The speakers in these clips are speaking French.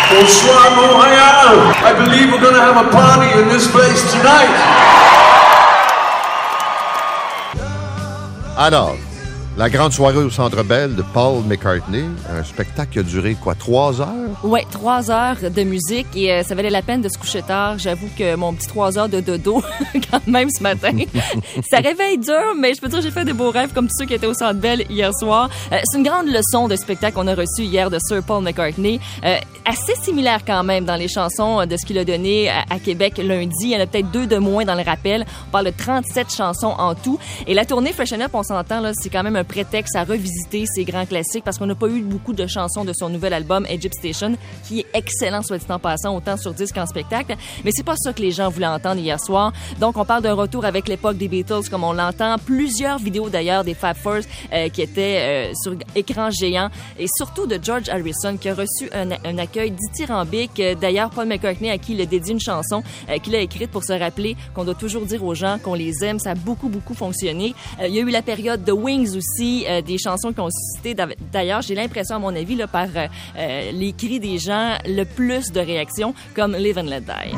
Bonsoir Montréal. I believe we're going to have a party in this place tonight. Alors, la grande soirée au Centre Bell de Paul McCartney, un spectacle qui a duré, 3 heures? Oui, 3 heures de musique et ça valait la peine de se coucher tard. J'avoue que mon petit 3 heures de dodo, quand même, ce matin, ça réveille dur, mais je peux dire que j'ai fait des beaux rêves comme tous ceux qui étaient au Centre Bell hier soir. C'est une grande leçon de spectacle qu'on a reçu hier de Sir Paul McCartney. Assez similaire quand même dans les chansons de ce qu'il a donné à Québec lundi. Il y en a peut-être 2 de moins dans le rappel. On parle de 37 chansons en tout. Et la tournée Freshen Up, on s'entend, là, c'est quand même un prétexte à revisiter ces grands classiques parce qu'on n'a pas eu beaucoup de chansons de son nouvel album Egypt Station, qui est excellent, soit dit en passant, autant sur disque qu'en spectacle. Mais c'est pas ça que les gens voulaient entendre hier soir. Donc, on parle d'un retour avec l'époque des Beatles, comme on l'entend. Plusieurs vidéos, d'ailleurs, des Fab Four qui étaient sur écran géant. Et surtout de George Harrison, qui a reçu un accueil dithyrambique. D'ailleurs, Paul McCartney, à qui il a dédié une chanson qu'il a écrite pour se rappeler qu'on doit toujours dire aux gens qu'on les aime. Ça a beaucoup fonctionné. Il y a eu la période de Wings aussi, des chansons qui ont suscité, d'ailleurs, j'ai l'impression, à mon avis, là, par les cris des gens, le plus de réactions, comme Live and Let Die.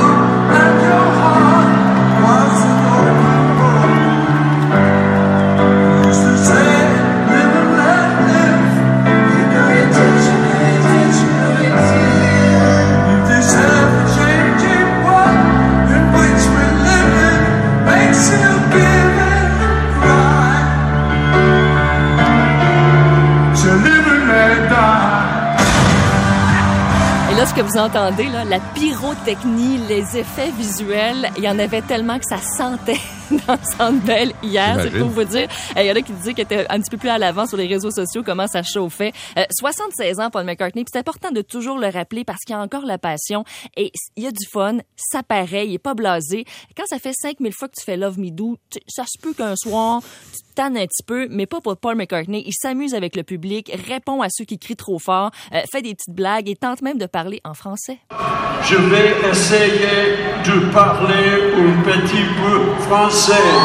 Là, ce que vous entendez, là, la pyrotechnie, les effets visuels, il y en avait tellement que ça sentait dans le Centre Bell hier, c'est pour vous dire. Il y en a qui disaient qu'il était un petit peu plus à l'avant sur les réseaux sociaux, comment ça chauffait. 76 ans, Paul McCartney, puis c'est important de toujours le rappeler parce qu'il y a encore la passion et il y a du fun, ça paraît, il est pas blasé. Quand ça fait 5000 fois que tu fais Love Me Do, ça se peut qu'un soir, tu te tannes un petit peu, mais pas pour Paul McCartney. Il s'amuse avec le public, répond à ceux qui crient trop fort, fait des petites blagues et tente même de parler en français. Je vais essayer de parler un petit peu français.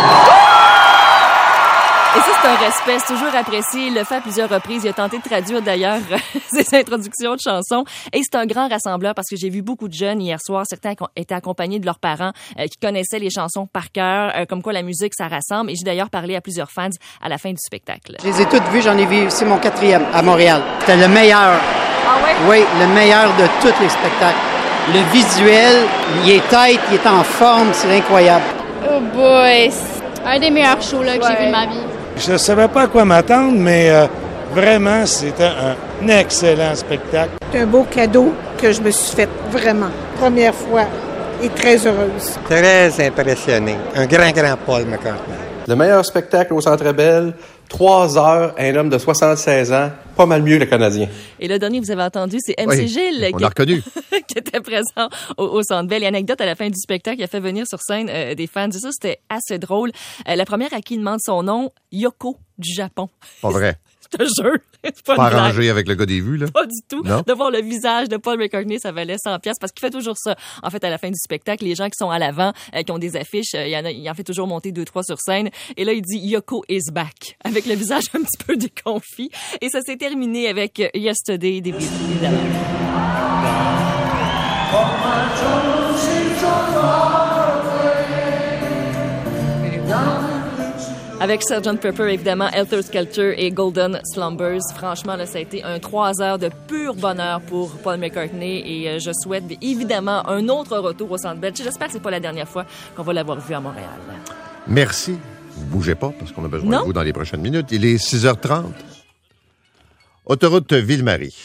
Et ça, c'est un respect, c'est toujours apprécié. Il le fait à plusieurs reprises. Il a tenté de traduire, d'ailleurs, ses introductions de chansons. Et c'est un grand rassembleur parce que j'ai vu beaucoup de jeunes hier soir. Certains étaient accompagnés de leurs parents qui connaissaient les chansons par cœur, comme quoi la musique, ça rassemble. Et j'ai d'ailleurs parlé à plusieurs fans à la fin du spectacle. Je les ai toutes vues, j'en ai vu, c'est mon 4e à Montréal. C'était le meilleur. Ah ouais? Oui, le meilleur de tous les spectacles. Le visuel, il est tight, il est en forme, c'est incroyable. Oh boy, un des meilleurs shows là, que j'ai vu de ma vie. Je ne savais pas à quoi m'attendre, mais vraiment, c'était un excellent spectacle. C'est un beau cadeau que je me suis fait vraiment. Première fois et très heureuse. Très impressionné. Un grand Paul McCartney. Le meilleur spectacle au Centre Bell, 3 heures, un homme de 76 ans, pas mal mieux le Canadien. Et le dernier, vous avez entendu, c'est MC Gilles on l'a reconnu. qui était présent au Centre Bell. Et anecdote, à la fin du spectacle, il a fait venir sur scène des fans. Ça, c'était assez drôle. La première à qui il demande son nom, Yoko du Japon. Pas vrai. Je te jure. C'est pas arrangé avec le gars des vues, là? Pas du tout. Non? De voir le visage de Paul McCartney, ça valait 100$ parce qu'il fait toujours ça. En fait, à la fin du spectacle, les gens qui sont à l'avant, qui ont des affiches, il en fait toujours monter 2-3 sur scène. Et là, il dit « Yoko is back » avec le visage un petit peu déconfit. Et ça s'est terminé avec « Yesterday » des Beatles, évidemment. Avec Sgt. Pepper, évidemment, Helter Skelter et Golden Slumbers. Franchement, là, ça a été un 3 heures de pur bonheur pour Paul McCartney et je souhaite évidemment un autre retour au Centre Bell. J'espère que c'est pas la dernière fois qu'on va l'avoir vu à Montréal. Merci. Vous bougez pas parce qu'on a besoin de vous dans les prochaines minutes. Il est 6h30. Autoroute Ville-Marie.